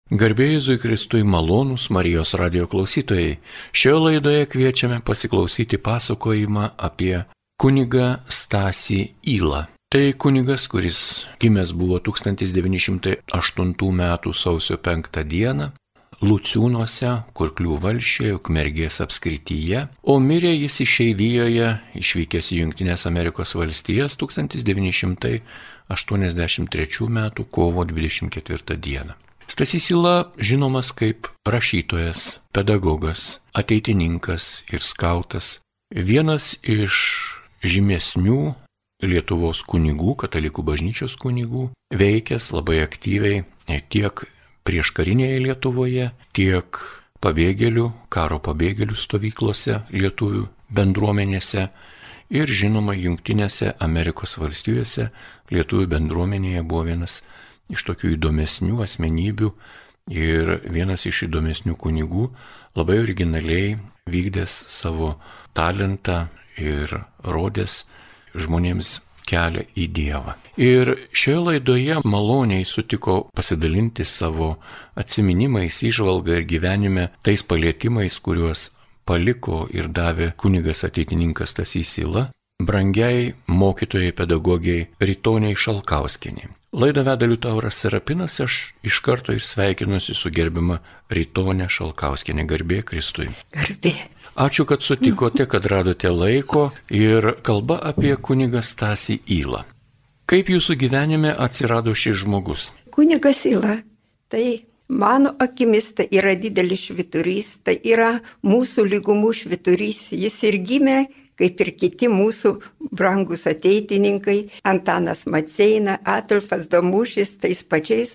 Garbė Jėzui Kristui, malonūs Marijos radijo klausytojai. Šioje laidoje kviečiame pasiklausyti pasakojimą apie kunigą Stasį Ylą. Tai kunigas, kuris gimęs buvo 1908 m. sausio 5 d. Luciūnuose, Kurklių valsčiuje, Ukmergės apskrityje, o mirė jis išeivijoje, išvykęs į Jungtines Amerikos valstijas 1983 m. kovo 24 d. Stasys Yla žinomas kaip rašytojas, pedagogas, ateitininkas ir skautas, vienas iš žymesnių Lietuvos kunigų, katalikų bažnyčios kunigų, veikęs labai aktyviai tiek prieškarinėje Lietuvoje, tiek karo pabėgėlių stovyklose lietuvių bendruomenėse ir žinoma Jungtinėse Amerikos valstijose lietuvių bendruomenėje buvo vienas iš tokių įdomesnių asmenybių ir vienas iš įdomesnių kunigų, labai originaliai vykdęs savo talentą ir rodęs žmonėms kelią į Dievą. Ir šioje laidoje maloniai sutiko pasidalinti savo atsiminimais, įžvalga ir gyvenime tais palietimais, kuriuos paliko ir davė kunigas ateitininkas Stasys Yla, brangiai mokytojai pedagogiai Ritoniai Šalkauskienei. Laidą veda Liutauras Serapinas, aš iš karto ir sveikinuosi su gerbiama Ritonė Šalkauskienė. Garbė Kristui. Garbė. Ačiū, kad sutikote, kad radote laiko ir kalba apie kunigą Stasį Ylą. Kaip jūsų gyvenime atsirado šis žmogus? Kunigas Yla, tai mano akimis tai yra didelis švyturys, tai yra mūsų lygumų švyturys. Jis ir gimė, kaip ir kiti mūsų brangus ateitininkai, Antanas Maceina, Adolfas Damušis, tais pačiais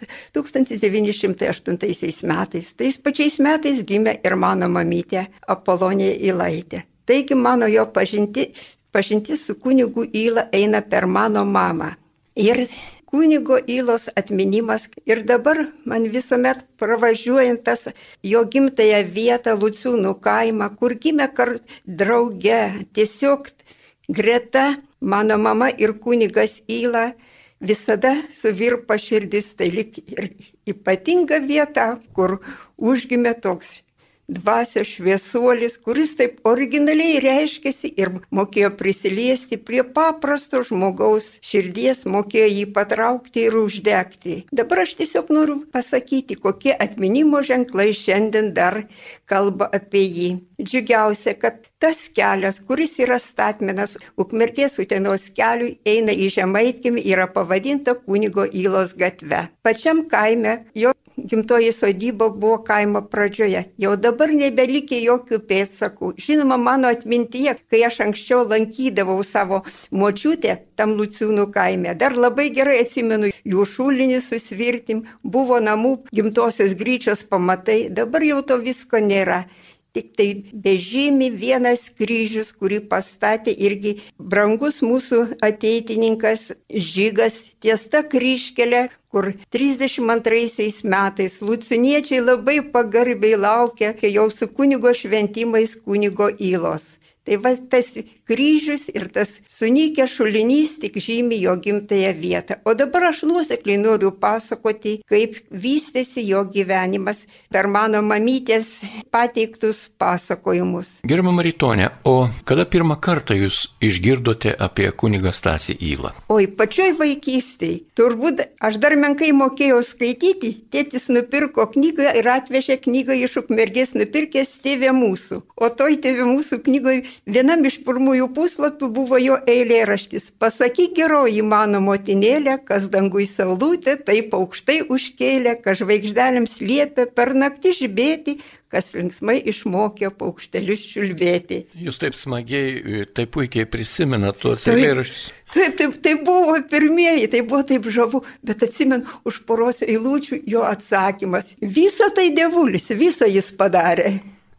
1908 metais. Tais pačiais metais gimė ir mano mamytė Apolonija Ylaitė. Taigi mano jo pažintis su kunigu Yla eina per mano mamą. Ir kunigo Ylos atminimas ir dabar man visuomet pravažiuojant tas jo gimtąją vietą Luciūnų kaimą, kur gimė drauge, tiesiog greta mano mama ir kunigas Yla, visada suvirpa širdis, tai lyg ir ypatinga vieta, kur užgimė toks dvasios šviesuolis, kuris taip originaliai reiškėsi ir mokėjo prisiliesti prie paprasto žmogaus širdies, mokėjo jį patraukti ir uždegti. Dabar aš tiesiog noriu pasakyti, kokie atminimo ženklai šiandien dar kalba apie jį. Džiugiausia, kad tas kelias, kuris yra statmenas Ukmergės Utenos keliui, eina į Žemaitkiemį, yra pavadinta kunigo Ylos gatve. Pačiam kaime jo gimtoji sodyba buvo kaimo pradžioje. Jau dabar nebelikė jokių pėdsakų. Žinoma, mano atmintyje, kai aš anksčiau lankydavau savo močiutę tam Luciūnų kaime, dar labai gerai atsimenu jų šulinį su svirtim, buvo namų gimtosios Gryčios pamatai, dabar jau to visko nėra. Tik tai bežymi vienas kryžius, kurį pastatė irgi brangus mūsų ateitininkas Žygas, ties ta kryžkelė, kur 32 metais luciūniečiai labai pagarbiai laukia, kai jau su kunigo šventimais kunigo Ylos. Tai va tas kryžius ir tas sunykęs šulinys tik žymi jo gimtąją vietą. O dabar aš nuosekliai noriu pasakoti, kaip vystėsi jo gyvenimas per mano mamytės pateiktus pasakojimus. Gerbiama Ritonė, o kada pirmą kartą jūs išgirdote apie kunigą Stasį Ylą? Oi, pačioj vaikystėj. Turbūt aš dar menkai mokėjau skaityti. Tėtis nupirko knygą ir atvežė knygą iš Ukmergės, nupirkęs Tėve mūsų. O toj Tėve mūsų knygoje vienam iš pirmųjų puslapių buvo jo eilėraštis. Pasakyk geroji mano motinėlė, kas dangui saulutė taip aukštai užkėlė, kas žvaigždelėms liepė per naktį žibėti, kas linksmai išmokė paukštelius čiulbėti. Jūs taip smagiai, taip puikiai prisimenat tuos eilėraščius. Taip, tai buvo pirmieji, tai buvo taip žavu, bet atsimenu už poros eilučių jo atsakymas. Visa tai dievulis, visą jis padarė.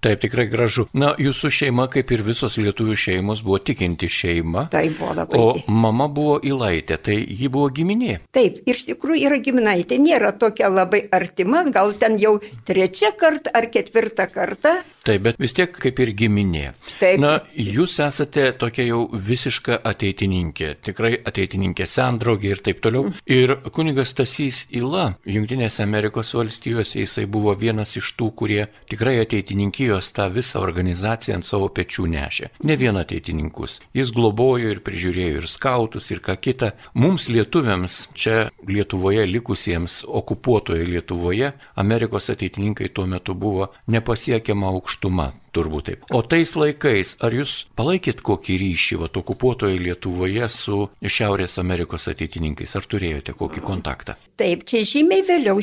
Taip, tikrai gražu. Na, jūsų šeima, kaip ir visos lietuvių šeimos, buvo tikinti šeima. Tai buvo labai. O mama buvo Ilaitė, tai ji buvo giminė. Taip, iš tikrųjų yra giminaitė, nėra tokia labai artima, gal ten jau 3 kartą ar 4 kartą. Taip, bet vis tiek kaip ir giminė. Taip. Na, jūs esate tokia jau visiška ateitininkė, tikrai ateitininkė, sendraugė ir taip toliau. Ir kunigas Stasys Yla, Jungtinėse Amerikos valstijose, jisai buvo vienas iš tų, kurie tikrai ateitininkijos tą visą organizaciją ant savo pečių nešė. Ne vien ateitininkus. Jis globojo ir prižiūrėjo ir skautus, ir ką kita. Mums lietuviams, čia Lietuvoje likusiems, okupuotoje Lietuvoje, Amerikos ateitininkai tuo metu buvo nepasiekiama aukštuma, turbūt taip. O tais laikais, ar jūs palaikėt kokį ryšį okupuotoje Lietuvoje su Šiaurės Amerikos ateitininkais? Ar turėjote kokį kontaktą? Taip, čia žymiai vėliau,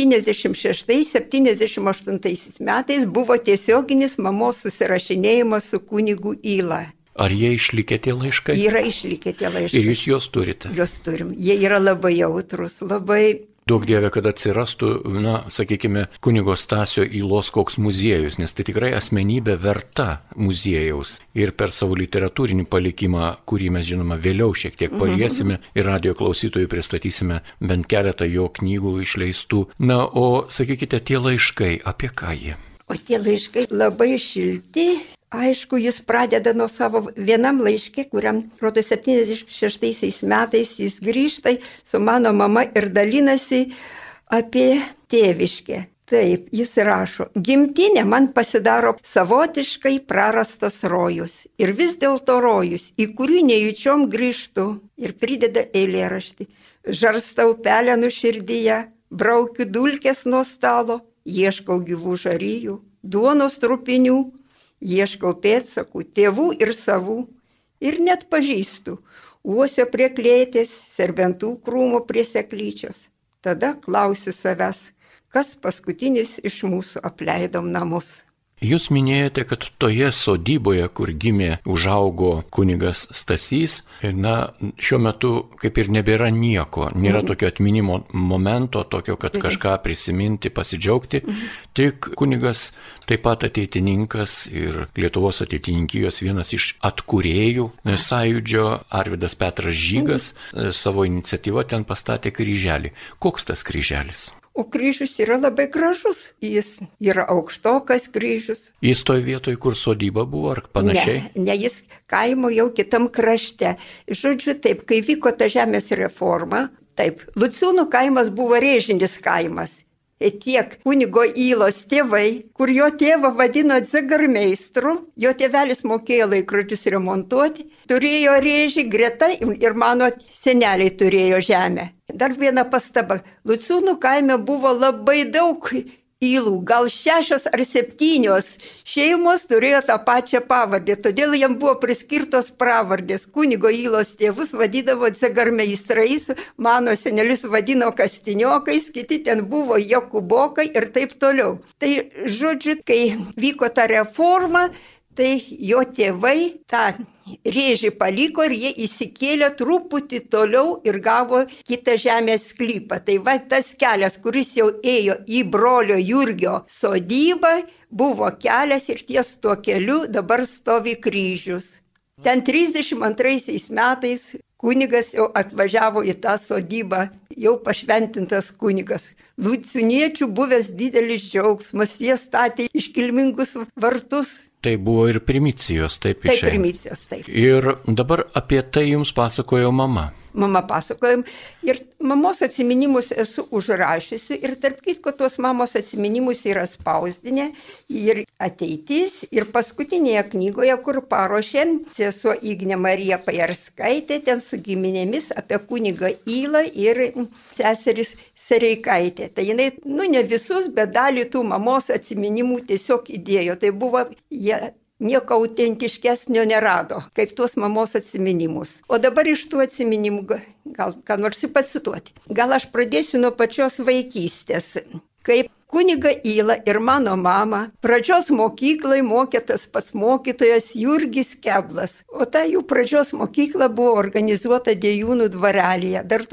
76-78 metais buvo tiesioginis mamos susirašinėjimas su kunigu Yla. Ar jie išlikė tie laiškai? Yra išlikę tie laiškai. Ir jūs juos turite? Juos turim. Jie yra labai jautrus, labai... Duok Dieve, kad atsirastų, na, sakykime, kunigo Stasio Ylos koks muziejus, nes tai tikrai asmenybė verta muziejaus. Ir per savo literatūrinį palikimą, kurį mes žinoma vėliau šiek tiek paliesime ir radio klausytojui pristatysime bent keletą jo knygų išleistų. Na, o sakykite, tie laiškai, apie ką jie? O tie laiškai labai šilti. Aišku, jis pradeda nuo savo vienam laiške, kuriam, rodo, 76 metais jis grįžta su mano mama ir dalinasi apie tėviškę. Taip, jis rašo, gimtinė man pasidaro savotiškai prarastas rojus. Ir vis dėlto rojus, į kurį nejučiom grįžtu. Ir prideda eilėraštį. Žarstau pelenų širdyje, braukiu dulkes nuo stalo, ieškau gyvų žaryjų, duonos trupinių. Ieškau pėdsakų, tėvų ir savų, ir net pažįstu, uosio prie klėtės, serbentų krūmo prie seklyčios. Tada klausiu savęs, kas paskutinis iš mūsų apleidom namus. Jūs minėjote, kad toje sodyboje, kur gimė, užaugo kunigas Stasys, na, šiuo metu kaip ir nebėra nieko, nėra tokio atminimo momento, tokio, kad kažką prisiminti, pasidžiaugti, tik kunigas taip pat ateitininkas ir Lietuvos ateitininkijos vienas iš atkūrėjų sąjūdžio, Arvydas Petras Žygas, savo iniciatyvą ten pastatė kryželį. Koks tas kryželis? O kryžius yra labai gražus, jis yra aukštokas kryžius. Jis toj vietoj, kur sodyba buvo, ar panašiai? Ne, jis kaimo jau kitam krašte. Žodžiu, taip, kai vyko ta žemės reforma, taip, Luciūnų kaimas buvo rėžinis kaimas. Tiek kunigo Ylos tėvai, kur jo tėvą vadino dzegarmeistru, jo tėvelis mokėjo laikrodžius remontuoti, turėjo rėžį greta ir mano seneliai turėjo žemę. Dar viena pastaba, Luciūnų kaime buvo labai daug Ylų, gal 6 ar 7 šeimos turėjo tą pačią pavardę, todėl jam buvo priskirtos pravardės. Kunigo Ylos tėvus vadydavo dzegarmeistrais, mano senelius vadino kastiniokais, kiti ten buvo Jokubokai ir taip toliau. Tai žodžiu, kai vyko ta reforma, tai jo tėvai tą rėžį paliko ir jie įsikėlė truputį toliau ir gavo kitą žemės sklypą. Tai va tas kelias, kuris jau ėjo į brolio Jurgio sodybą, buvo kelias ir ties tuo keliu dabar stovi kryžius. Ten 32 metais kunigas jau atvažiavo į tą sodybą, jau pašventintas kunigas. Luciūniečių buvęs didelis džiaugsmas, jie statė iškilmingus vartus. Tai buvo ir primicijos, taip išėjo. Taip, primicijos, taip. Ir dabar apie tai jums pasakojo mama. Mama pasakojom ir mamos atsiminimus esu užrašysiu ir tarp kitko tos mamos atsiminimus yra spausdinę ir ateitis ir paskutinėje knygoje, kur paruošėm sesuo Ignė Marija Pajarskaitė, ten su giminėmis apie kunigą Ylą ir seseris Sereikaitė. Tai jinai, ne visus, bet dalį tų mamos atsiminimų tiesiog įdėjo. Tai buvo jie. Nieko autentiškesnio nerado, kaip tuos mamos atsiminimus. O dabar iš tų atsiminimų gal ką nors pacituoti. Gal aš pradėsiu nuo pačios vaikystės. Kaip Kunigą Ylą ir mano mamą pradžios mokyklai mokė tas pats mokytojas Jurgis Keblas. O ta jų pradžios mokykla buvo organizuota Dėjūnų dvarelėje dar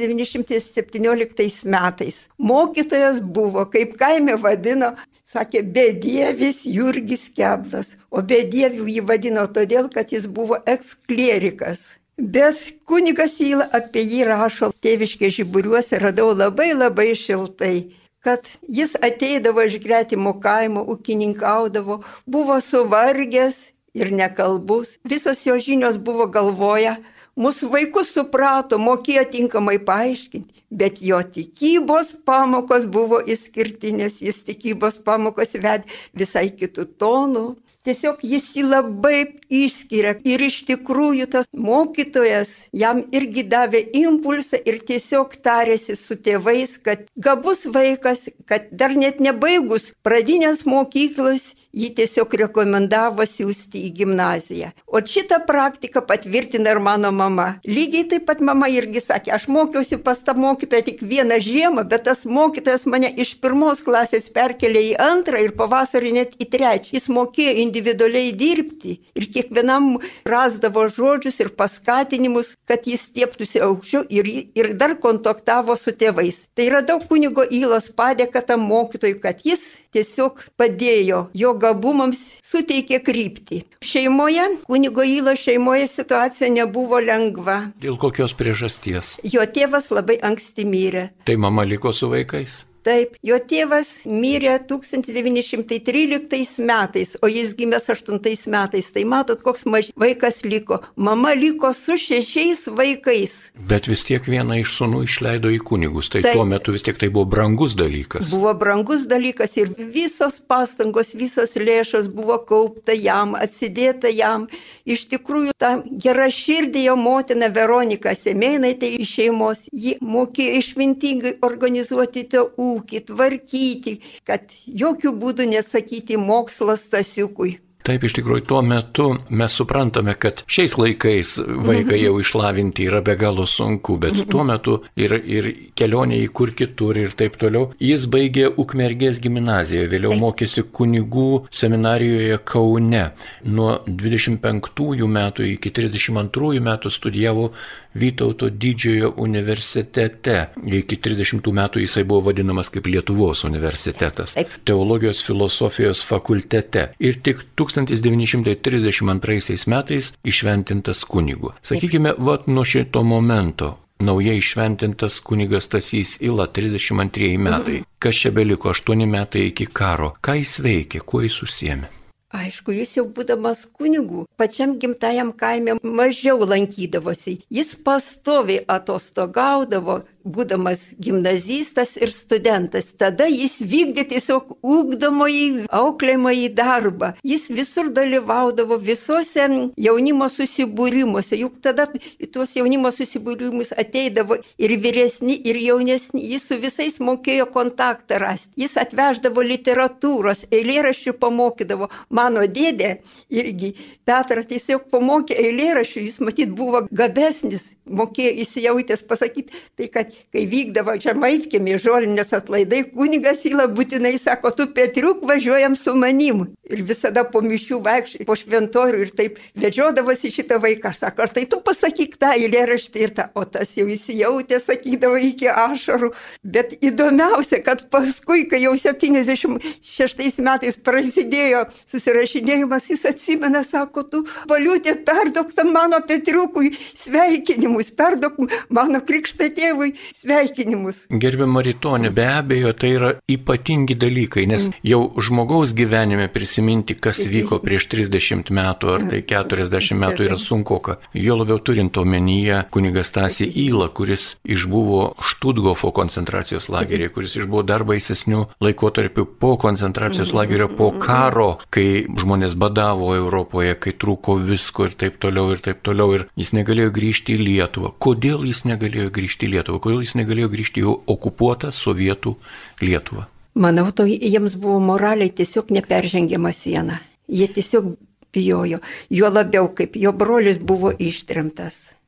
1917 metais. Mokytojas buvo, kaip kaime vadino, sakė, bedievis Jurgis Keblas. O bedievių jį vadino todėl, kad jis buvo eksklerikas. Bet kunigas Yla apie jį rašo tėviškės Žiburiuose, radau labai šiltai, kad jis ateidavo iš gretimo kaimo, ūkininkaudavo, buvo suvargęs ir nekalbus. Visos jo žinios buvo galvoje, mūsų vaikus suprato, mokėjo tinkamai paaiškinti, bet jo tikybos pamokos buvo išskirtinės, jis tikybos pamokos vedė visai kitų tonų. Tiesiog jis jį labai išskiria ir iš tikrųjų tas mokytojas jam irgi davė impulsą ir tiesiog tarėsi su tėvais, kad gabus vaikas, kad dar net nebaigus pradinės mokyklos, jį tiesiog rekomendavo siųsti į gimnaziją. O šitą praktiką patvirtina ir mano mama. Lygiai taip pat mama irgi sakė, aš mokiausi pas tą mokytoją tik vieną žiemą, bet tas mokytojas mane iš 1 klasės perkelė į 2 ir pavasarį net į 3. Jis mokėjo individualiai dirbti ir kiekvienam rasdavo žodžius ir paskatinimus, kad jis stieptųsi aukščiau ir dar kontaktavo su tėvais. Tai radau kunigo Ylos padėką tam mokytojui, kad jis tiesiog padėjo, jo gabumams suteikė kryptį. Šeimoje, kunigo Ylos šeimoje situacija nebuvo lengva. Dėl kokios priežasties? Jo tėvas labai anksti mirė. Tai mama liko su vaikais? Taip, jo tėvas mirė 1913 metais, o jis gimęs 8 metais. Tai matot, koks vaikas liko. Mama liko su 6 vaikais. Bet vis tiek vieną iš sūnų išleido į kunigus. Tai tuo metu vis tiek tai buvo brangus dalykas. Buvo brangus dalykas ir visos pastangos, visos lėšos buvo kaupta jam, atsidėta jam. Iš tikrųjų, ta gera širdė jo motina Veronika Semėnaitė iš šeimos, ji mokėjo išmintingai organizuoti tą ūkį, tvarkyti, kad jokių būdų nesakyti mokslas Stasiukui. Taip, iš tikrųjų, tuo metu mes suprantame, kad šiais laikais vaikai jau išlavinti yra be galo sunku, bet tuo metu ir kelionė į kur kitur ir taip toliau. Jis baigė Ukmergės gimnaziją, vėliau mokėsi kunigų seminarijoje Kaune. Nuo 25 metų iki 32 metų studijavo Vytauto Didžiojo universitete. Iki 30 metų jisai buvo vadinamas kaip Lietuvos universitetas. Teologijos filosofijos fakultete. Ir tik 1932 metais išventintas kunigu. Sakykime, nuo šito momento naujai išventintas kunigas Stasys Yla, 32 metai. Kas čia beliko, 8 metai iki karo. Ką jis veikė, kuo jis užsiėmė? Aišku, jis jau būdamas kunigų, pačiam gimtajam kaime mažiau lankydavosi. Jis pastoviai atostogaudavo, būdamas gimnazistas ir studentas. Tada jis vykdė tiesiog ugdomąjį, auklėjimąjį darbą. Jis visur dalyvaudavo visose jaunimo susibūrimuose. Juk tada į tuos jaunimo susibūrimus ateidavo ir vyresni, ir jaunesni. Jis su visais mokėjo kontaktą rasti. Jis atveždavo literatūros, eilėraščių pamokydavo. Mano dėdė irgi Petrą tiesiog pamokė eilėraščių. Jis matyt buvo gabesnis, mokėjo įsijautęs pasakyti. Tai kad kai vykdavo Žemaitkiemį žolinės atlaidai, kunigas Yla būtinai sako, tu Petriuk važiuojam su manim. Ir visada po mišių vaikščiai, po šventorių ir taip vedžiodavosi šitą vaiką. Sako, ar tai tu pasakyk tą eilėraštį ir tą. O tas jau įsijautė, sakydavo iki ašarų. Bet įdomiausia, kad paskui, kai jau 76 metais prasidėjo susirašinėjimas, jis atsimena, sako, tu Valiutė perduok tam mano Petriukui sveikinimus, perduok mano krikšto tėvui sveikinimus. Gerbiama Ritonė, be abejo, tai yra ypatingi dalykai, nes jau žmogaus gyvenime prisiminti, kas vyko prieš 30 metų ar tai 40 metų yra sunkoka. Jo labiau turint omenyje kunigą Stasį Ylą, kuris išbuvo Štutgofo koncentracijos lageryje, kuris išbuvo dar baisesnių laikotarpių po koncentracijos lagerio, po karo, kai žmonės badavo Europoje, kai trūko visko ir taip toliau ir jis negalėjo grįžti į Lietuvą. Kodėl jis negalėjo grįžti į Lietuvą? Kodėl jis negalėjo grįžti į okupuotą sovietų Lietuvą? Manau, to jiems buvo moraliai tiesiog neperžengiama siena. Jie tiesiog bijojo. Jo labiau, kaip jo brolis buvo ištremtas.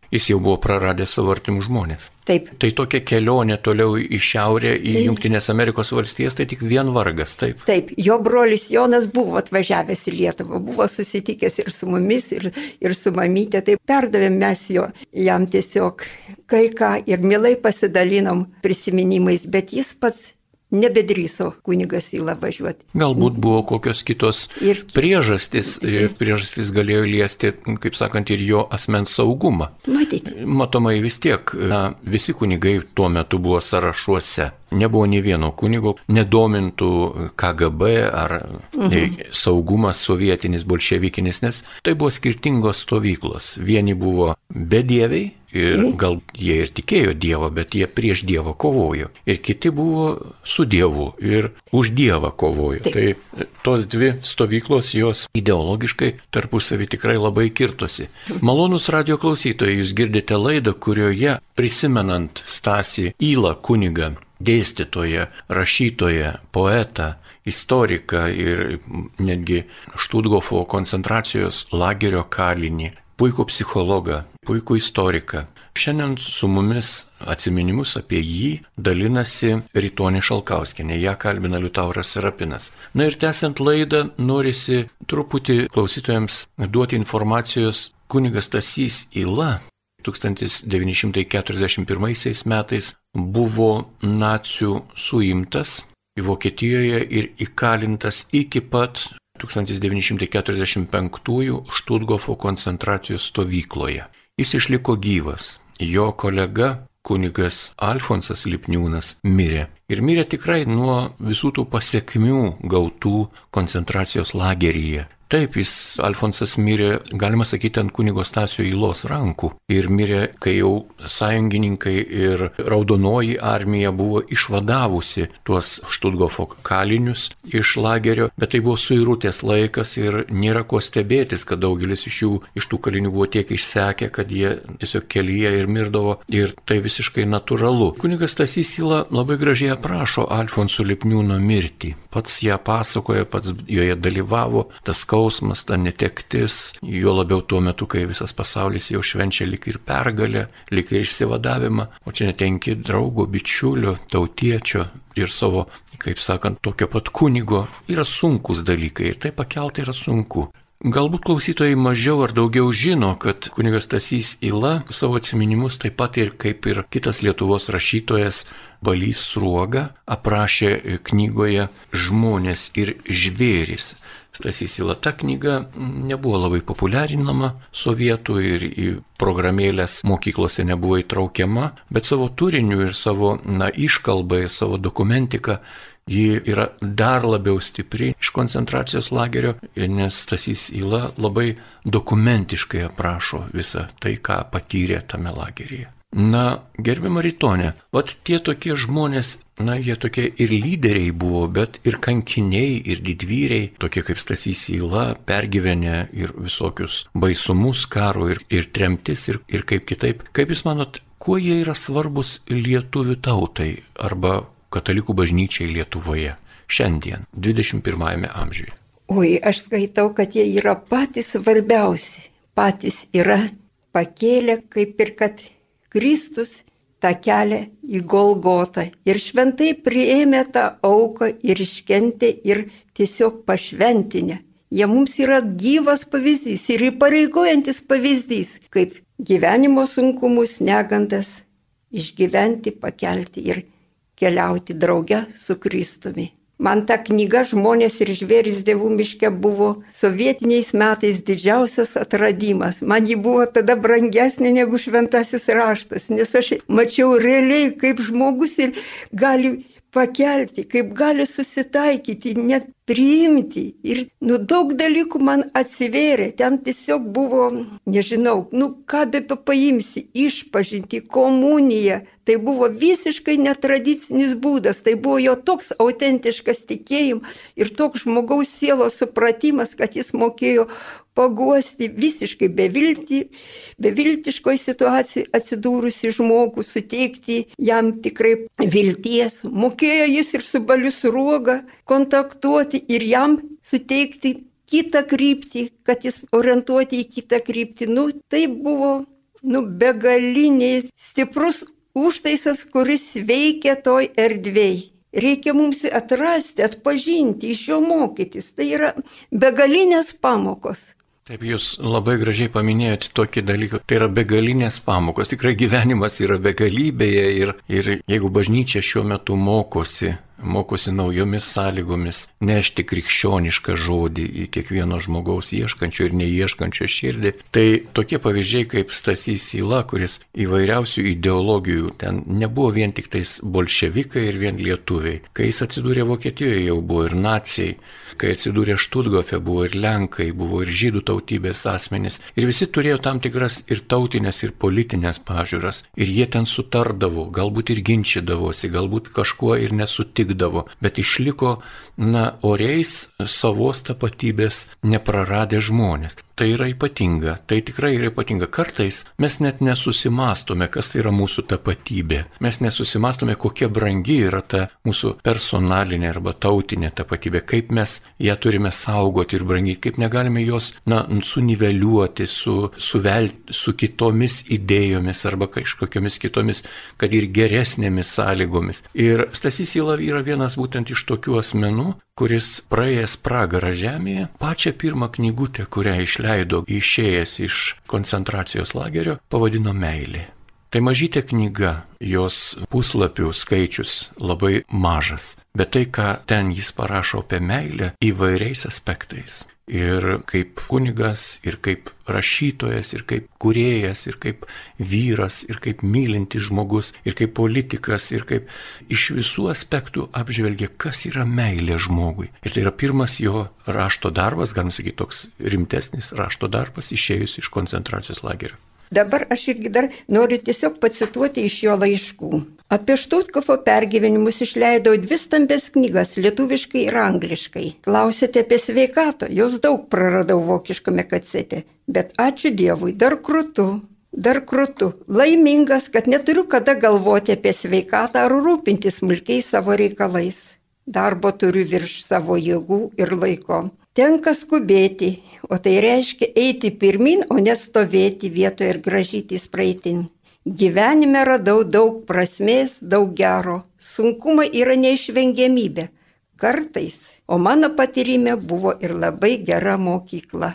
Jis jau buvo praradęs savo artimus žmonės. Taip. Tai tokia kelionė toliau į šiaurę, į Jungtinės Amerikos valstijas, tai tik vien vargas, taip? Taip, jo brolis Jonas buvo atvažiavęs į Lietuvą, buvo susitikęs ir su mumis, ir su mamytė, tai perdavėm mes jam tiesiog kai ką ir mielai pasidalinom prisiminimais, bet jis pats nebedrįso kunigas Yla važiuoti. Galbūt buvo kokios kitos priežastys, ir priežastys galėjo liesti, kaip sakant, ir jo asmens saugumą. Matyti. Matomai vis tiek, visi kunigai tuo metu buvo sąrašuose. Nebuvo nei vieno kunigo, nedomintų KGB ar saugumas sovietinis, bolševikinis, nes tai buvo skirtingos stovyklos. Vieni buvo bedieviai, ir gal jie ir tikėjo Dievą, bet jie prieš Dievą kovojo. Ir kiti buvo su Dievu ir už Dievą kovojo. Taip. Tai tos dvi stovyklos, jos ideologiškai tarpusavį tikrai labai kirtosi. Malonūs radio klausytojai, jūs girdite laidą, kurioje prisimenant Stasį Ylą kunigą, dėstytoją, rašytoją, poetą, istoriką ir netgi Štutgofo koncentracijos lagerio kalinį, puikų psichologą, puikų istoriką. Šiandien su mumis atsiminimus apie jį dalinasi Rytonė Šalkauskienė, ją kalbina Liutauras Serapinas. Na ir tęsiant laidą, norisi truputį klausytojams duoti informacijos. Kunigas Stasys Yla 1941 metais buvo nacių suimtas Vokietijoje ir įkalintas iki pat 1945 Štutgofo koncentracijos stovykloje. Jis išliko gyvas. Jo kolega kunigas Alfonsas Lipniūnas mirė. Ir mirė tikrai nuo visų tų pasekmių gautų koncentracijos lageryje. Taip, Alfonsas mirė, galima sakyti, ant kunigo Stasio Ylos rankų. Ir mirė, kai jau sąjungininkai ir Raudonoji armija buvo išvadavusi tuos Štutgofo kalinius iš lagerio, bet tai buvo suirutės laikas ir nėra ko stebėtis, kad daugelis iš tų kalinių buvo tiek išsekę, kad jie tiesiog kelyje ir mirdavo, ir tai visiškai natūralu. Kunigas Stasys Yla labai gražiai aprašo Alfonso Lipniūno mirtį. Pats ją pasakoja, pats joje dalyvavo, tas skausmas, ta netektis, juo labiau tuo metu, kai visas pasaulis jau švenčia lik ir pergalę, lik ir išsivadavimą, o čia netenki draugo, bičiulio, tautiečio ir savo, kaip sakant, tokio pat kunigo. Yra sunkus dalykai ir tai pakelti yra sunku. Galbūt klausytojai mažiau ar daugiau žino, kad kunigas Stasys Yla savo atsiminimus taip pat ir kaip ir kitas Lietuvos rašytojas Balys Sruoga aprašė knygoje Žmonės ir žvėrys. Stasys Yla, ta knyga nebuvo labai populiarinama sovietų ir į programėlės mokyklose nebuvo įtraukiama, bet savo turiniu ir savo iškalbą ir savo dokumentiką ji yra dar labiau stipri iš koncentracijos lagerio, nes Stasys Yla labai dokumentiškai aprašo visą tai, ką patyrė tame lageryje. Na, gerbiama Rytonė, vat tie tokie žmonės, jie tokie ir lyderiai buvo, bet ir kankiniai, ir didvyriai, tokie kaip Stasys Yla, pergyvenę ir visokius baisumus karo ir tremtis ir kaip kitaip. Kaip jūs manot, kuo jie yra svarbus lietuvių tautai arba katalikų bažnyčiai Lietuvoje šiandien, 21 amžiuje? Oi, aš skaitau, kad jie yra patys svarbiausi. Patys yra pakėlę, kaip ir kad Kristus tą kelią į Golgotą. Ir šventai priėmė tą auką ir iškentė ir tiesiog pašventinę. Jie mums yra gyvas pavyzdys ir įpareigojantis pavyzdys, kaip gyvenimo sunkumus, negandas išgyventi, pakelti ir keliauti drauge su Kristumi. Man ta knyga Žmonės ir žvėrys dievų miške buvo sovietiniais metais didžiausias atradimas. Man ji buvo tada brangesnė negu šventasis raštas, nes aš mačiau realiai, kaip žmogus ir gali pakelti, kaip gali susitaikyti, net priimti. Ir daug dalykų man atsivėrė. Ten tiesiog buvo, nežinau, ką be paimsi, išpažinti, komuniją. Tai buvo visiškai netradicinis būdas. Tai buvo jo toks autentiškas tikėjimas ir toks žmogaus sielos supratimas, kad jis mokėjo paguosti visiškai beviltiškoje situacijoje atsidūrusi žmogų, suteikti jam tikrai vilties. Mokėjo jis ir su Baliu Sruoga kontaktuoti ir jam suteikti kitą kryptį, kad jis orientuoti į kitą kryptį. Tai buvo begaliniai stiprus užtaisas, kuris veikia toj erdvėj. Reikia mums atrasti, atpažinti, iš jo mokytis. Tai yra begalinės pamokos. Taip, jūs labai gražiai paminėjote tokį dalyką, tai yra begalinės pamokos. Tikrai gyvenimas yra begalybėje ir jeigu bažnyčia šiuo metu mokosi naujomis sąlygomis nešti krikščionišką žodį į kiekvieno žmogaus ieškančio ir neieškančio širdį, tai tokie pavyzdžiai kaip Stasys Yla, kuris įvairiausių ideologijų, ten nebuvo vien tik tais bolševikai ir vien lietuviai. Kai jis atsidūrė Vokietijoje, jau buvo ir naciai, kai atsidūrė Štutgofe, buvo ir lenkai, buvo ir žydų tautybės asmenys. Ir visi turėjo tam tikras ir tautinės, ir politinės pažiūras. Ir jie ten sutardavo, galbūt ir ginčydavosi, galbūt kažkuo ir nesutikdavo, bet išliko, oriais savos tapatybės nepraradę žmonės. Tai yra ypatinga, tai tikrai yra ypatinga. Kartais mes net nesusimastome, kas tai yra mūsų tapatybė. Mes nesusimastome, kokia brangi yra ta mūsų personalinė arba tautinė tapatybė, kaip mes ją turime saugoti ir brangyti, kaip negalime jos suniveliuoti, suvelti su kitomis idėjomis arba kažkokiamis kitomis, kad ir geresnėmis sąlygomis. Ir Stasys Yla yra vienas būtent iš tokių asmenų, kuris praėjęs pragarą žemėje, pačią pirmą knygutę, kurią išleido išėjęs iš koncentracijos lagerio, pavadino Meilė. Tai mažytė knyga, jos puslapių skaičius labai mažas, bet tai, ką ten jis parašo apie meilę įvairiais aspektais. Ir kaip kunigas, ir kaip rašytojas, ir kaip kūrėjas, ir kaip vyras, ir kaip mylintis žmogus, ir kaip politikas, ir kaip iš visų aspektų apžvelgia, kas yra meilė žmogui. Ir tai yra pirmas jo rašto darbas, galim sakyti, toks rimtesnis rašto darbas išėjus iš koncentracijos lagerio. Dabar aš irgi dar noriu tiesiog pacituoti iš jo laiškų. Apie Štutkofo pergyvenimus išleidau 2 stambes knygas, lietuviškai ir angliškai. Klausėte apie sveikatą, jos daug praradau vokiškame kasete, bet ačiū Dievui, dar krūtu. Laimingas, kad neturiu kada galvoti apie sveikatą ar rūpintis smulkiais savo reikalais. Darbo turiu virš savo jėgų ir laiko. Tenka skubėti, o tai reiškia eiti pirmin, o nestovėti vietoje ir gražytis praeitin. Gyvenime radau daug prasmės, daug gero. Sunkumai yra neišvengiamybė. Kartais, o mano patyrime buvo ir labai gera mokykla.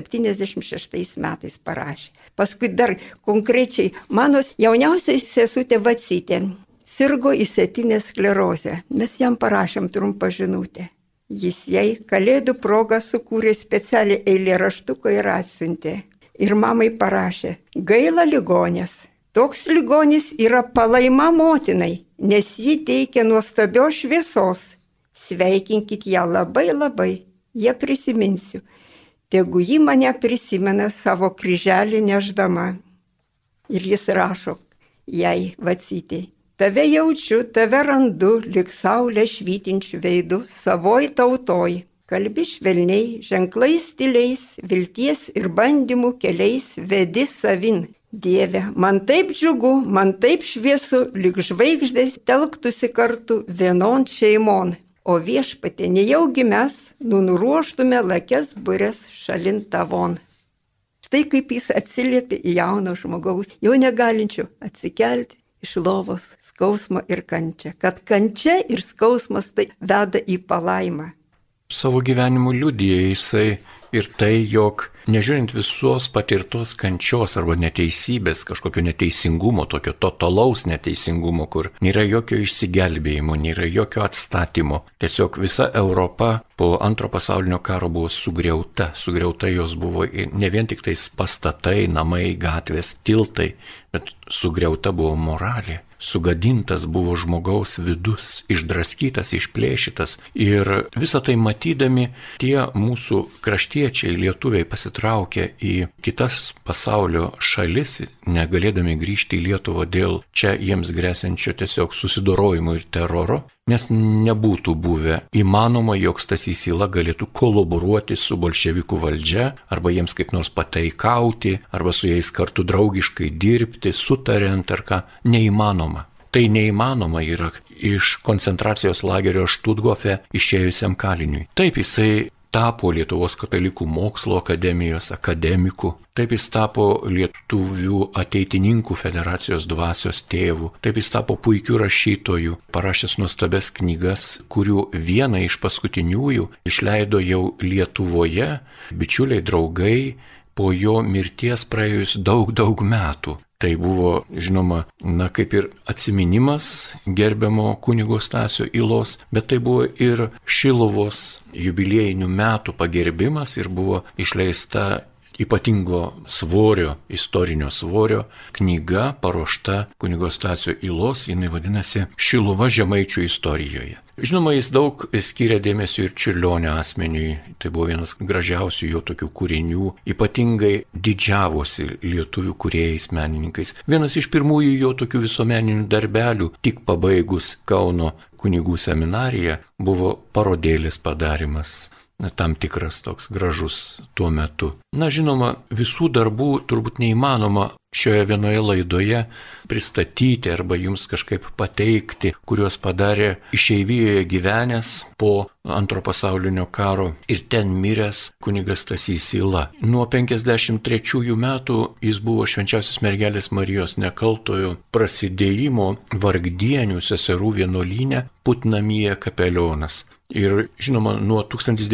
76 metais parašė. Paskui dar konkrečiai mano jauniausia sesutė Vacytė sirgo išsėtinę sklerozę. Mes jam parašėm trumpą žinutę. Jis jai kalėdų progą sukūrė specialią eilėraštuką ir atsiuntė. Ir mamai parašė, gaila ligonės. Toks ligonis yra palaima motinai, nes ji teikia nuostabios šviesos. Sveikinkit ją labai, ją prisiminsiu. Tegu ji mane prisimena savo kryželį neždama. Ir jis rašo jai Vacytei. Tave jaučiu, tave randu, lyg saulė švytinčių veidų, savoj tautoj. Kalbi švelniai, ženklais stiliais, vilties ir bandymų keliais vedi savin. Dieve, man taip džiugu, man taip šviesu, lyg žvaigždės telktųsi kartu vienon šeimon. O Viešpatie, nejaugi mes nuruoštume lakes burės šalin tavon. Štai kaip jis atsiliepė į jauno žmogaus, jau negalinčių atsikelti iš lovos skausmo ir kančia. Kad kančia ir skausmas tai veda į palaimą. Savo gyvenimu liudija jisai ir tai, jog nežiūrint visos patirtos kančios arba neteisybės, kažkokio neteisingumo, tokio totalaus neteisingumo, kur nėra jokio išsigelbėjimo, nėra jokio atstatymo. Tiesiog visa Europa po Antro pasaulinio karo buvo sugriauta. Sugriauta jos buvo ne vien tik tais pastatai, namai, gatvės, tiltai, bet sugriauta buvo moralė. Sugadintas buvo žmogaus vidus, išdraskytas, išplėšytas. Ir visą tai matydami tie mūsų kraštiečiai lietuviai pasitraukė į kitas pasaulio šalis, negalėdami grįžti į Lietuvą dėl čia jiems grėsiančio tiesiog susidorojimo ir teroro, nes nebūtų buvę įmanoma, jog Stasys Yla galėtų kolaboruoti su bolševikų valdžia, arba jiems kaip nors pataikauti, arba su jais kartu draugiškai dirbti, sutariant ar ką, neįmanoma. Tai neįmanoma yra iš koncentracijos lagerio Štutgofe išėjusiam kaliniui. Taip, jisai tapo Lietuvos katalikų mokslo akademijos akademiku, taip jis tapo Lietuvių ateitininkų federacijos dvasios tėvu, taip jis tapo puikiu rašytoju, parašęs nuostabias knygas, kurių vieną iš paskutiniųjų išleido jau Lietuvoje bičiuliai draugai po jo mirties praėjus daug metų. Tai buvo, žinoma, kaip ir atsiminimas gerbiamo kunigo Stasio Ylos, bet tai buvo ir Šiluvos jubiliejinių metų pagerbimas ir buvo išleista ypatingo svorio, istorinio svorio knyga paruošta kunigo Stasio Ylos, jinai vadinasi Šiluva žemaičių istorijoje. Žinoma, jis daug skiria dėmesio ir Čiurlionio asmeniui, tai buvo vienas gražiausių jo tokių kūrinių, ypatingai didžiavosi lietuvių kūrėjais menininkais. Vienas iš pirmųjų jo tokių visuomeninių darbelių, tik pabaigus Kauno kunigų seminariją, buvo parodėlės padarimas. Tam tikras toks gražus tuo metu. Žinoma, visų darbų turbūt neįmanoma šioje vienoje laidoje pristatyti arba jums kažkaip pateikti, kuriuos padarė išeivijoje gyvenęs po Antro pasaulinio karo ir ten miręs kunigas Stasys Yla. Nuo 53 metų jis buvo Švenčiausios mergelės Marijos nekaltojo prasidėjimo Vargdienių seserų vienuolyne Putnamyje kapelionas. Ir žinoma, nuo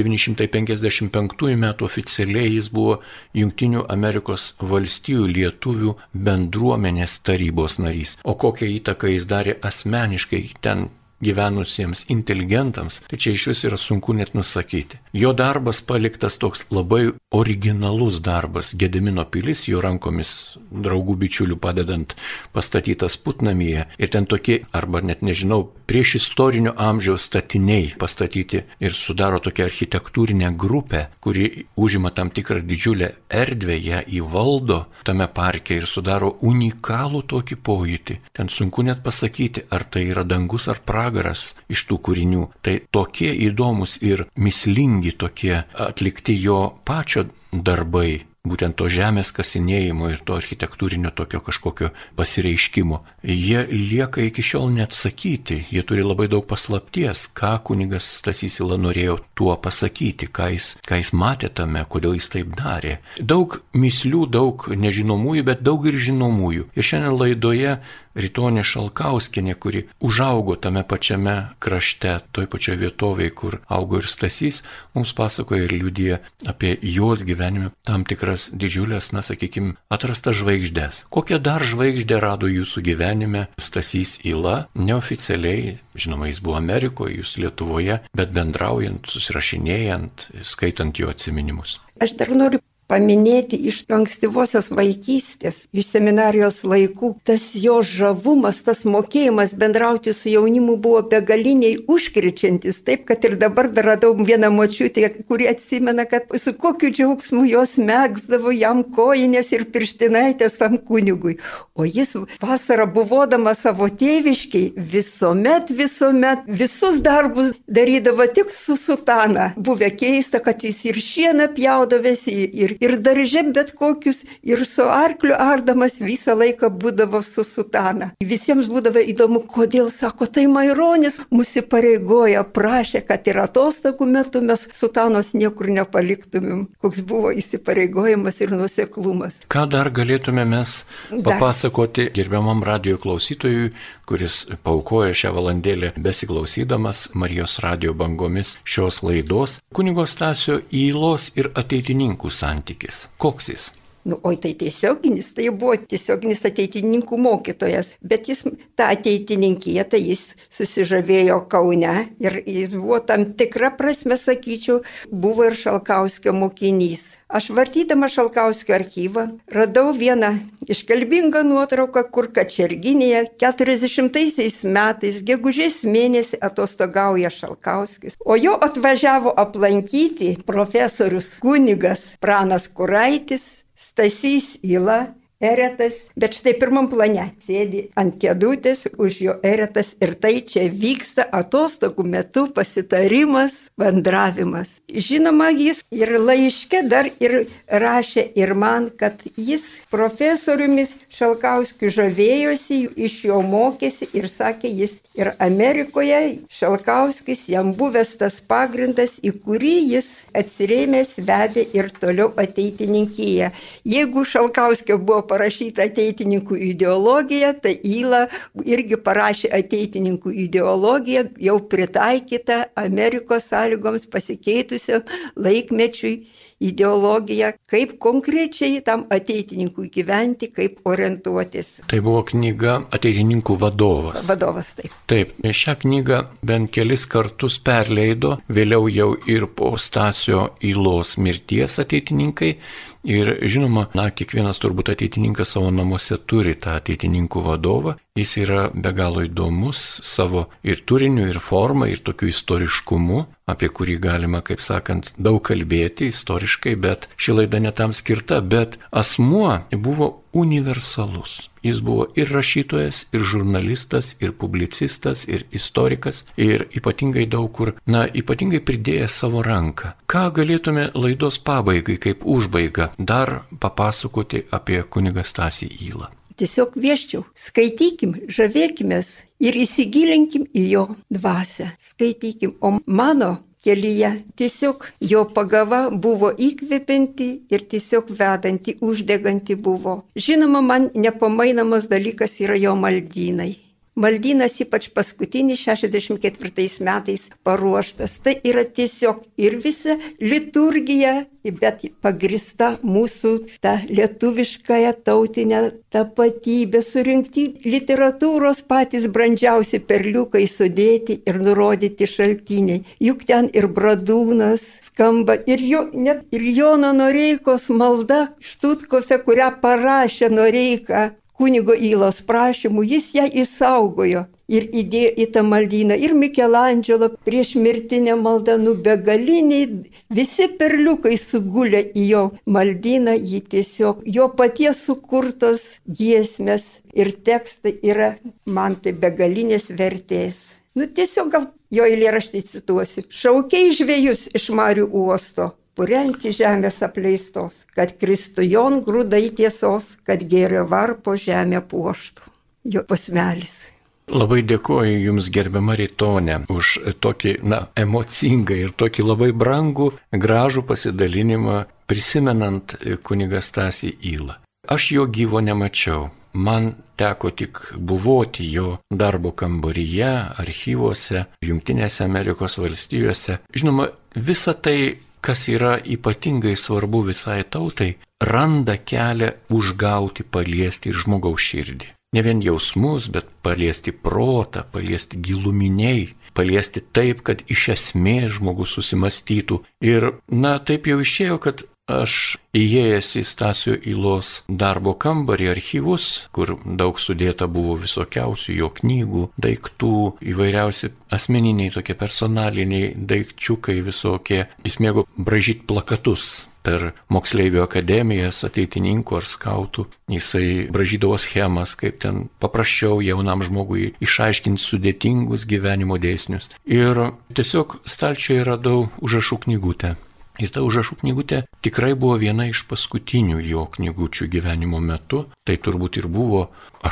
1955 metų oficialiai jis buvo Jungtinių Amerikos valstijų lietuvių bendruomenės tarybos narys. O kokią įtaką jis darė asmeniškai ten gyvenusiems inteligentams, tai čia iš vis yra sunku net nusakyti. Jo darbas paliktas toks labai originalus darbas. Gedimino pilis jo rankomis draugų bičiulių padedant pastatytas Putnamyje. Ir ten tokie, arba net nežinau, prieš istorinio amžiaus statiniai pastatyti ir sudaro tokią architektūrinę grupę, kuri užima tam tikrą didžiulę erdvę, ją įvaldo tame parke ir sudaro unikalų tokį pojūtį. Ten sunku net pasakyti, ar tai yra dangus ar pragaras iš tų kūrinių. Tai tokie įdomus ir mįslingi tokie atlikti jo pačio darbai. Būtent to žemės kasinėjimo ir to architektūrinio tokio kažkokio pasireiškimo. Jie lieka iki šiol neatsakyti, jie turi labai daug paslapties, ką kunigas Stasys Yla norėjo tuo pasakyti, ką jis matė tame, kodėl jis taip darė. Daug mįslių, daug nežinomųjų, bet daug ir žinomųjų. Ir šiandien laidoje Ritonė Šalkauskienė, kuri užaugo tame pačiame krašte, toj pačioje vietovėje, kur augo ir Stasys, mums pasakoja ir liudija apie jos gyvenime tam tikras didžiulės, sakykime, atrastas žvaigždės. Kokią dar žvaigždę rado jūsų gyvenime Stasys Yla? Neoficialiai, žinoma, jis buvo Amerikoje, jūs Lietuvoje, bet bendraujant, susirašinėjant, skaitant jo atsiminimus. Aš dar noriu paminėti iš ankstyvosios vaikystės, iš seminarijos laikų, tas jo žavumas, tas mokėjimas bendrauti su jaunimu buvo begaliniai užkrečiantis, taip kad ir dabar dar radau vieną močiutę, kuri atsimena, kad su kokiu džiaugsmu jos megzdavo jam kojinės ir pirštinaitės tam kunigui. O jis vasarą buvodamas savo tėviškiai visuomet visus darbus darydavo tik su sutana. Buvę keista, kad jis ir šieną pjaudavėsi, ir darže bet kokius, ir su arkliu ardamas visą laiką būdavo su sutana. Visiems būdavo įdomu, kodėl, sako, tai Maironis mus įpareigoja, prašė, kad ir atostogų metu mes sutanos niekur nepaliktumėm. Koks buvo įsipareigojimas ir nuoseklumas. Ką dar galėtume mes papasakoti gerbiamam radijo klausytojui, kuris paukoja šią valandėlę besiklausydamas Marijos radijo bangomis šios laidos, kunigo Stasio Ylos ir ateitininkų santykis. Koks jis? Tai tiesioginis, tai buvo tiesioginis ateitininkų mokytojas, bet jis tą ateitininkiją, tai jis susižavėjo Kaune ir jis buvo tam tikra prasme, sakyčiau, buvo ir Šalkauskio mokinys. Aš vartydama Šalkauskio archyvą radau vieną iškalbingą nuotrauką, kur Kačerginėje 40 metais gegužės mėnesį atostogauja Šalkauskis, o jo atvažiavo aplankyti profesorius kunigas Pranas Kuraitis, Stasys Yla, eretas, bet štai pirmam plane sėdi ant kėdutės, už jo eretas ir tai čia vyksta atostogų metu pasitarimas, bendravimas. Žinoma, jis ir laiške dar ir rašė ir man, kad jis profesoriumis Šalkauskiu žavėjosi, iš jo mokėsi ir sakė, jis ir Amerikoje Šalkauskis jam buvęs tas pagrindas, į kurį jis atsirėmęs vedė ir toliau ateitininkiją. Jeigu Šalkauskio buvo parašyta ateitininkų ideologija, tai Yla irgi parašė ateitininkų ideologiją, jau pritaikytą Amerikos sąlygoms pasikeitusiam laikmečiui ideologiją, kaip konkrečiai tam ateitininkui gyventi, kaip orientuotis. Tai buvo knyga Ateitininkų vadovas. Vadovas, taip. Taip, šią knygą bent kelis kartus perleido, vėliau jau ir po Stasio Ylos mirties ateitininkai. Ir žinoma, kiekvienas turbūt ateitininkas savo namuose turi tą ateitininkų vadovą. Jis yra be galo įdomus savo ir turiniu, ir forma, ir tokiu istoriškumu, apie kurį galima, kaip sakant, daug kalbėti istoriškai, bet ši laida netam skirta, bet asmuo buvo universalus. Jis buvo ir rašytojas, ir žurnalistas, ir publicistas, ir istorikas, ir ypatingai daug kur, ypatingai pridėjęs savo ranką. Ką galėtume laidos pabaigai, kaip užbaigą, dar papasakoti apie kunigą Stasį Ylą? Tiesiog kvieščiau, skaitykim, žavėkimės ir įsigilinkim į jo dvasią. Skaitykim, o mano kelyje tiesiog jo pagava buvo įkvepianti ir tiesiog vedanti, uždeganti buvo. Žinoma, man nepamainomas dalykas yra jo maldynai. Maldynas ypač paskutinis 64 metais paruoštas. Tai yra tiesiog ir visa liturgija, bet pagrįsta mūsų ta lietuviškąją tautinę tapatybę, surinkti literatūros patys brandžiausi perliukai sudėti ir nurodyti šaltiniai. Juk ten ir Bradūnas skamba, ir Jono Noreikos malda Štutkofe, kurią parašė Noreika kunigo Ylos prašymų, jis ją išsaugojo ir įdėjo į tą maldyną. Ir Mikelandželo prieš mirtinę maldą, begaliniai, visi perliukai sugulė į jo maldyną, jį tiesiog, jo paties sukurtos giesmės ir tekstai yra man tai begalinės vertės. Tiesiog gal jo eilėraštį cituosiu. Šaukiai žvejus iš marių uosto, purenti žemės apleistos, kad kristų jon grūdai tiesos, kad gėrio varpo žemę puoštų. Jo posmelis. Labai dėkoju Jums, gerbiama Ritonė, už tokį, emocingą ir tokį labai brangų, gražų pasidalinimą, prisimenant kunigą Stasį Ylą. Aš jo gyvo nemačiau. Man teko tik buvoti jo darbo kambaryje, archyvuose, Jungtinėse Amerikos valstijose. Žinoma, visa tai, kas yra ypatingai svarbu visai tautai, randa kelią užgauti, paliesti ir žmogaus širdį. Ne vien jausmus, bet paliesti protą, paliesti giluminiai, paliesti taip, kad iš esmės žmogus susimastytų. Ir, taip jau išėjo, kad aš įėjęs į Stasio Ylos darbo kambarį, archyvus, kur daug sudėta buvo visokiausių jo knygų, daiktų, įvairiausi asmeniniai tokie personaliniai daikčiukai visokie. Jis mėgo braižyti plakatus per moksleivių akademijas, ateitininkų ar skautų. Jisai braižydavo schemas, kaip ten paprasčiau jaunam žmogui išaiškinti sudėtingus gyvenimo dėsnius. Ir tiesiog stalčioje radau užrašų knygutę. Ir ta užrašų knygutė tikrai buvo viena iš paskutinių jo knygučių gyvenimo metu. Tai turbūt ir buvo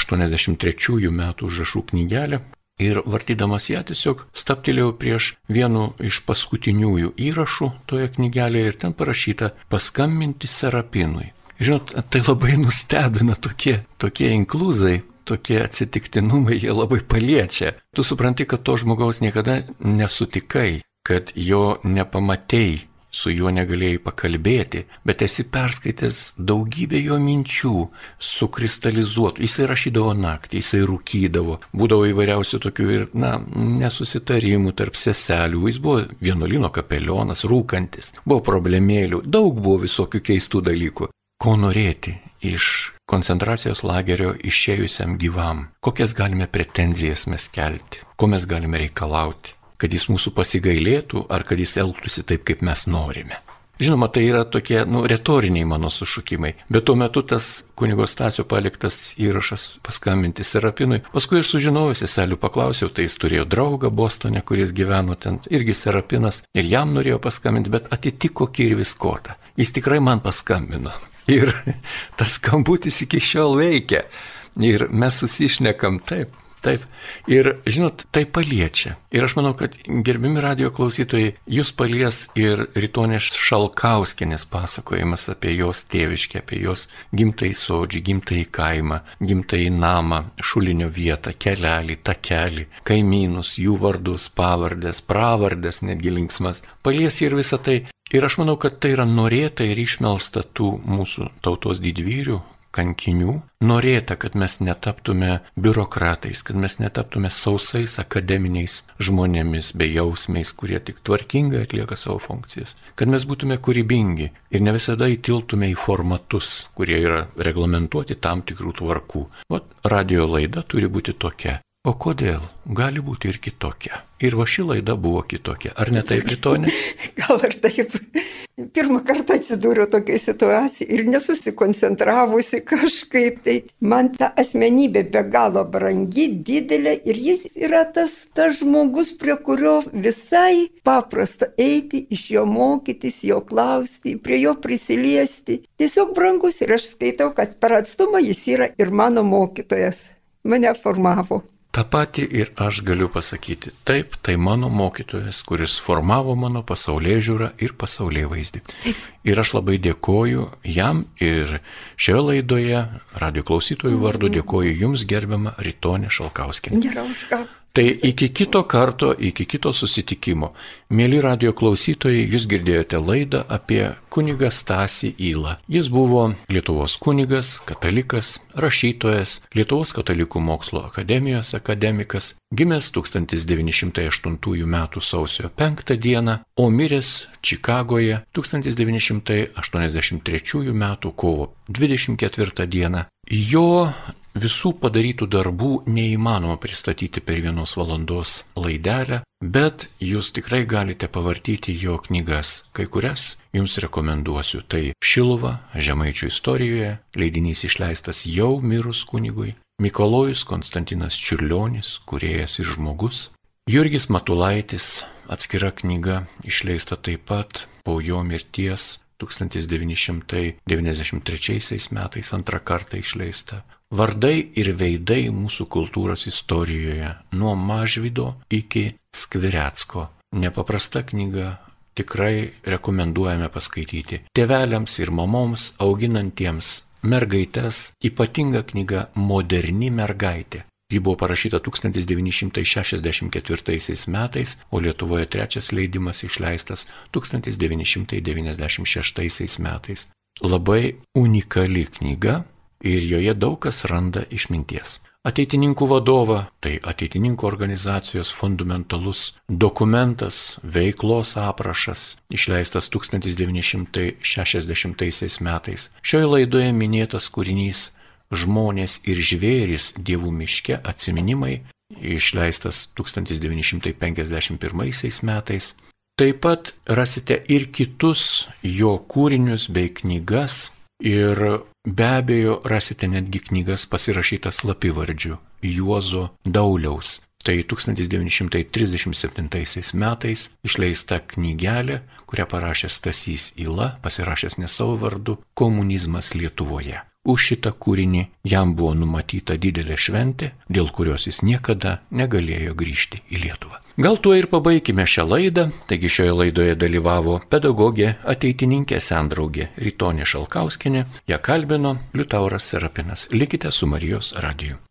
83 metų užrašų knygelė. Ir vartydamas ją tiesiog stabtelėjau prieš vienu iš paskutiniųjų įrašų toje knygelėje ir ten parašyta paskambinti Serapinui. Žinot, tai labai nustebina tokie inkluzai, tokie atsitiktinumai, jie labai paliečia. Tu supranti, kad to žmogaus niekada nesutikai, kad jo nepamatei, su juo negalėjai pakalbėti, bet esi perskaitęs daugybę jo minčių, sukristalizuotų. Jisai rašydavo naktį, jisai rūkydavo, būdavo įvairiausių tokių ir, nesusitarimų tarp seselių. Jis buvo vienuolyno kapelionas, rūkantis, buvo problemėlių, daug buvo visokių keistų dalykų. Ko norėti iš koncentracijos lagerio išėjusiam gyvam? Kokias galime pretenzijas mes kelti? Ko mes galime reikalauti? Kad jis mūsų pasigailėtų, ar kad jis elgtųsi taip, kaip mes norime. Žinoma, tai yra tokie, retoriniai mano sušukimai, bet tuo metu tas kunigo Stasio paliktas įrašas paskambinti Serapinui. Paskui aš sužinojau, seselių paklausiau, tai jis turėjo draugą Bostone, kuris gyveno ten, irgi Serapinas, ir jam norėjo paskambinti, bet atitiko kirvis kotą. Jis tikrai man paskambino. Ir tas skambutis iki šiol veikia. Ir mes susišnekam taip. Ir, žinot, tai paliečia. Ir aš manau, kad gerbimi radijo klausytojai, jūs palies ir Ritonės Šalkauskienės pasakojimas apie jos tėviškę, apie jos gimtąjį sodžių, gimtąjį kaimą, gimtąjį namą, šulinio vietą, kelelį, takelį, kaimynus, jų vardus, pavardės, pravardės, netgi linksmas. Palies ir visą tai. Ir aš manau, kad tai yra norėta ir išmelsta tų mūsų tautos didvyrių, kankinių, norėta, kad mes netaptume biurokratais, kad mes netaptume sausais akademiniais žmonėmis, bejausmiais, kurie tik tvarkingai atlieka savo funkcijas, kad mes būtume kūrybingi ir ne visada įtiltume į formatus, kurie yra reglamentuoti tam tikrų tvarkų. Radio laida turi būti tokia. O kodėl? Gali būti ir kitokia. Ir va ši laida buvo kitokia. Ar ne taip, Ritonė? Gal ir taip. Pirmą kartą atsidūriau tokiai situacijai ir nesusikoncentravusi kažkaip. Tai man ta asmenybė be galo brangi, didelė ir jis yra tas žmogus, prie kurio visai paprasta eiti, iš jo mokytis, jo klausti, prie jo prisiliesti. Tiesiog brangus ir aš skaitau, kad per atstumą jis yra ir mano mokytojas. Mane formavo. Ta pati ir aš galiu pasakyti. Taip, tai mano mokytojas, kuris formavo mano pasaulėžiūrą ir pasaulėvaizdį. Ir aš labai dėkoju jam ir šioje laidoje, radio klausytojų vardu, dėkoju jums, gerbiama Ritonė Šalkauskienė. Nėra už ką. Tai iki kito karto, iki kito susitikimo. Mėly radio klausytojai, jūs girdėjote laidą apie kunigą Stasį Ylą. Jis buvo Lietuvos kunigas, katalikas, rašytojas, Lietuvos katalikų mokslo akademijos akademikas, gimęs 1908 m. sausio 5 d., o miręs Čikagoje 1983 m. kovo 24 d. Jo visų padarytų darbų neįmanoma pristatyti per 1 valandos laidelę, bet jūs tikrai galite pavartyti jo knygas. Kai kurias jums rekomenduosiu. Tai Šiluva, Žemaičių istorijoje, leidinys išleistas jau mirus kunigui, Mikolojus Konstantinas Čiurlionis, kūrėjas ir žmogus, Jurgis Matulaitis, atskira knyga, išleista taip pat po jo mirties 1993 metais antrą kartą išleista. Vardai ir veidai mūsų kultūros istorijoje, nuo Mažvydo iki Skvirecko. Nepaprasta knyga, tikrai rekomenduojame paskaityti. Tėveliams ir mamoms auginantiems mergaites, ypatinga knyga Moderni mergaitė. Ji buvo parašyta 1964 metais, o Lietuvoje 3 leidimas išleistas 1996 metais. Labai unikali knyga ir joje daug kas randa išminties. Ateitininkų vadovą, tai ateitininkų organizacijos fundamentalus dokumentas, veiklos aprašas, išleistas 1960 metais. Šioje laidoje minėtas kūrinys Žmonės ir žvėrys dievų miške atsiminimai, išleistas 1951 metais. Taip pat rasite ir kitus jo kūrinius bei knygas ir be abejo rasite netgi knygas pasirašytas slapyvardžiu Juozo Dauliaus. Tai 1937 metais išleista knygelė, kurią parašė Stasys Yla, pasirašęs ne savo vardu, Komunizmas Lietuvoje. Už šitą kūrinį jam buvo numatyta didelė šventė, dėl kurios jis niekada negalėjo grįžti į Lietuvą. Gal tuo ir pabaikime šią laidą. Taigi šioje laidoje dalyvavo pedagogė, ateitininkė, sendraugė Ritonė Šalkauskienė. Ją kalbino Liutauras Serapinas. Likite su Marijos radiju.